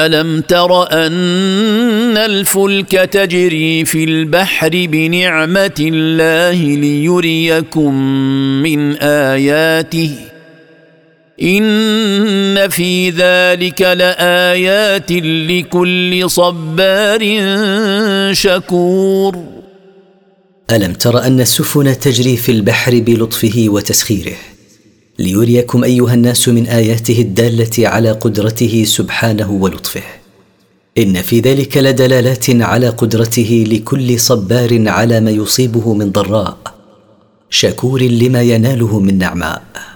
ألم تر أن الفلك تجري في البحر بنعمة الله ليريكم من آياته إن في ذلك لآيات لكل صبار شكور. ألم تر أن السفن تجري في البحر بلطفه وتسخيره ليريكم أيها الناس من آياته الدالة على قدرته سبحانه ولطفه، إن في ذلك لدلالات على قدرته لكل صبار على ما يصيبه من ضراء، شكور لما يناله من نعماء.